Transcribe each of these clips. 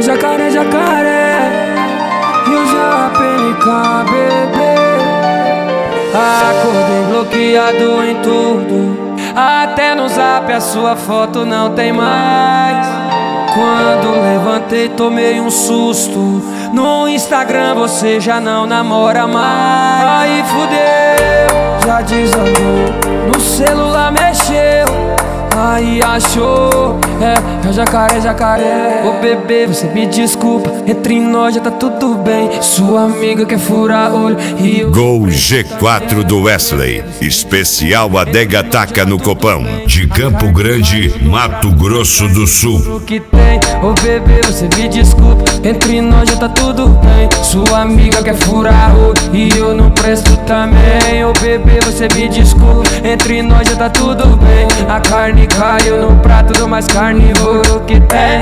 jacaré, jacaré, e o JPNK, bebê. Acordei bloqueado em tudo, até no zap a sua foto não tem mais. Quando levantei tomei um susto, no Instagram você já não namora mais. Aí fudeu, já desandou, no celular mexeu, aí achou, é jacaré, jacaré. Ô bebê, você me desculpa, entre nós já tá tudo bem. Sua amiga quer furar olho e eu... Gol G4 do Wesley, especial Adega Taca no Copão, de Campo Grande, Mato Grosso do Sul. Que tem, ô bebê, você me desculpa, entre nós já tá tudo bem. Sua amiga quer furar olho e eu não presto também. Ô bebê, você me desculpa, entre nós já tá tudo bem. A carne caiu no prato do mais carnívoro que tem.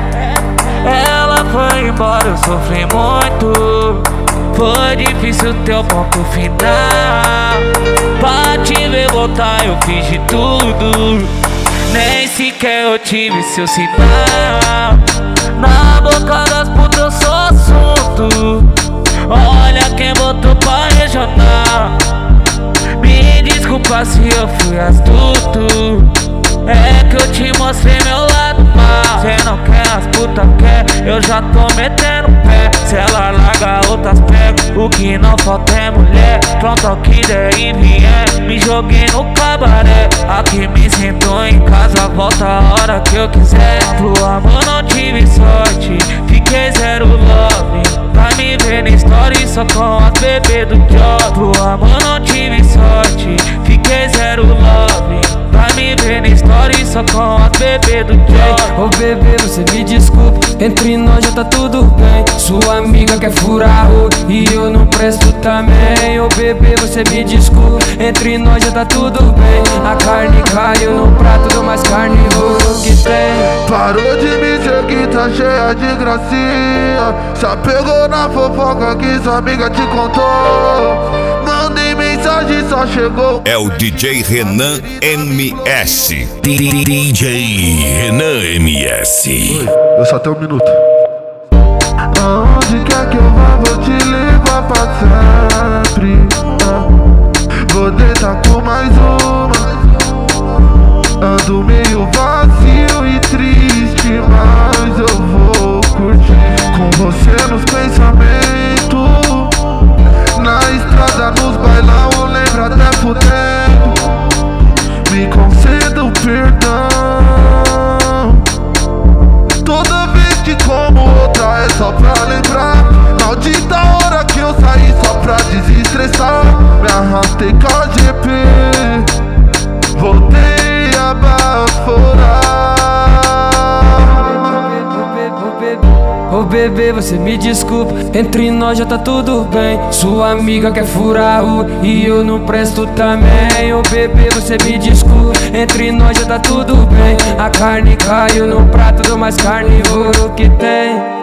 Ela foi embora, eu sofri muito. Foi difícil teu ponto final. Pra te ver voltar eu fiz de tudo, nem sequer eu tive seu sinal. Na boca das putas eu sou assunto. Olha quem botou pra regional. Me desculpa se eu fui astuto, é que eu te mostrei meu lado mal. Cê não quer, as puta quer, eu já tô metendo pé. Se ela larga, outras pego, o que não falta é mulher. Pronto ao que der e vier, me joguei no cabaré. Aqui me sinto em casa, volta a hora que eu quiser. Pro amor não tive sorte, fiquei zero love. Pra me ver na story só com as bebês do job. Pro amor não tive sorte, fiquei zero love. Pra me ver na story só com as bebês do job. Ô bebê, você me desculpa, entre nós já tá tudo bem. Sua amiga quer furar olho e eu não presto também. Ô bebê, você me desculpa, entre nós já tá tudo bem. A carne caiu no prato do mais carnívoro que tem. Parou de me seguir, tá cheia de gracinha. Se apegou na fofoca que sua amiga te contou. Mandei mensagem, só chegou. É o DJ Renan MS. DJ Renan MS. Eu só tenho um minuto. Aonde quer que eu vá, vou te levar pra sempre. Vou deitar com mais uma. Ando meio vazio e triste, mas eu vou curtir com você nos pensamentos. Na estrada, nos bailão, lembra até fudendo. Me conceda o perdão. Toda vez que como outra é só pra lembrar. Maldita hora que eu saí só pra desestressar. Me arrastei com a GP, voltei a baforar. Ô bebê, você me desculpa, entre nós já tá tudo bem. Sua amiga quer furar olho e eu não presto também. Ô bebê, você me desculpa, entre nós já tá tudo bem. A carne caiu no prato do mais carnívoro que tem.